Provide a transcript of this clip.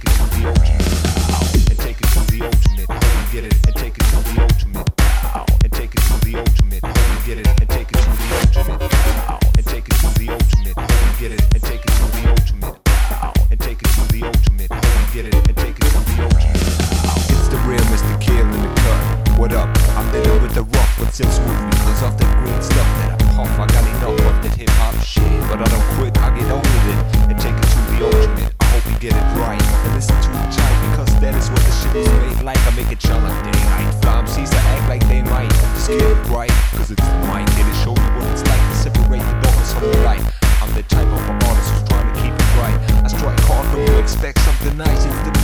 it to the ultimate, and take it to the ultimate. I hope you get it, and take it to the ultimate, and take it to the ultimate. I hope you get it, and take it to the ultimate, and take it to the ultimate. I hope you get it, and take it to the ultimate, and take it to the ultimate. I hope you get it, and take it to the ultimate. It's the real Mr. Kill in the cut. What up? I'm dealing with the rock, but still smooth because of the green stuff that I puff. I got enough of that hip hop shit, but I don't quit. I get on with it and take it to the ultimate. I hope you get it right and listen to the chime because that is what the shit is made like. I make it shine like daylight. Fly MCs that act like they might just get it right because it's the mic. It'll show you what it's like to separate the darkness from the light. I'm the type of an artist who's trying to keep it right. I strike hard when you expect something nice. It's the